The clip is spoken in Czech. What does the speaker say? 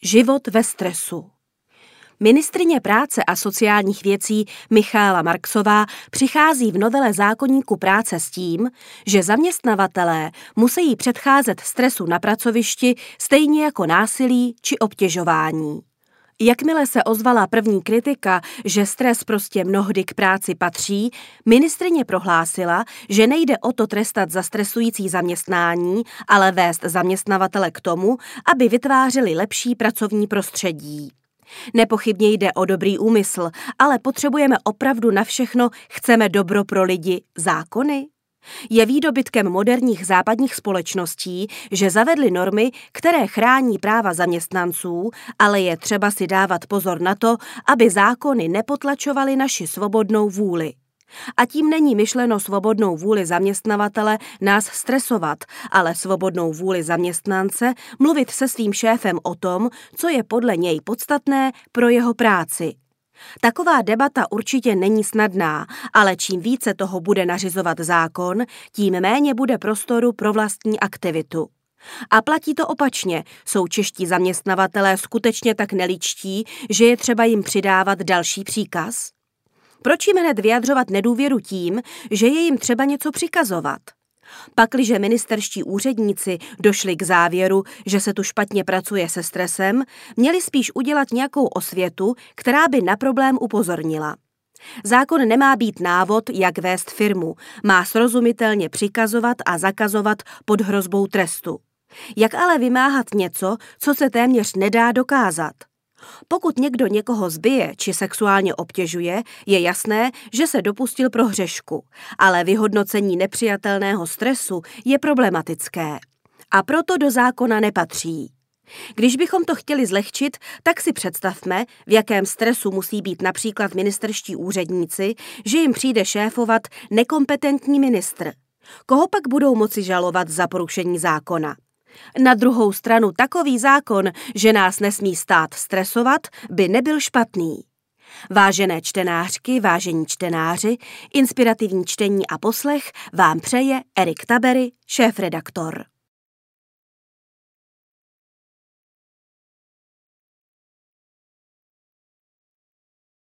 Život ve stresu. Ministryně práce a sociálních věcí Michaela Marksová přichází v novele zákoníku práce s tím, že zaměstnavatelé musí předcházet stresu na pracovišti stejně jako násilí či obtěžování. Jakmile se ozvala první kritika, že stres prostě mnohdy k práci patří, ministryně prohlásila, že nejde o to trestat za stresující zaměstnání, ale vést zaměstnavatele k tomu, aby vytvářeli lepší pracovní prostředí. Nepochybně jde o dobrý úmysl, ale potřebujeme opravdu na všechno, chceme dobro pro lidi, zákony? Je výdobytkem moderních západních společností, že zavedly normy, které chrání práva zaměstnanců, ale je třeba si dávat pozor na to, aby zákony nepotlačovaly naši svobodnou vůli. A tím není myšleno svobodnou vůli zaměstnavatele nás stresovat, ale svobodnou vůli zaměstnance mluvit se svým šéfem o tom, co je podle něj podstatné pro jeho práci. Taková debata určitě není snadná, ale čím více toho bude nařizovat zákon, tím méně bude prostoru pro vlastní aktivitu. A platí to opačně, jsou čeští zaměstnavatelé skutečně tak neličtí, že je třeba jim přidávat další příkaz? Proč jim hned vyjadřovat nedůvěru tím, že je jim třeba něco přikazovat? Pakliže ministerští úředníci došli k závěru, že se tu špatně pracuje se stresem, měli spíš udělat nějakou osvětu, která by na problém upozornila. Zákon nemá být návod, jak vést firmu, má srozumitelně přikazovat a zakazovat pod hrozbou trestu. Jak ale vymáhat něco, co se téměř nedá dokázat? Pokud někdo někoho zbije či sexuálně obtěžuje, je jasné, že se dopustil prohřešku, ale vyhodnocení nepřijatelného stresu je problematické. A proto do zákona nepatří. Když bychom to chtěli zlehčit, tak si představme, v jakém stresu musí být například ministerští úředníci, že jim přijde šéfovat nekompetentní ministr. Koho pak budou moci žalovat za porušení zákona? Na druhou stranu takový zákon, že nás nesmí stát stresovat, by nebyl špatný. Vážené čtenářky, vážení čtenáři, inspirativní čtení a poslech vám přeje Erik Tabery, šéfredaktor.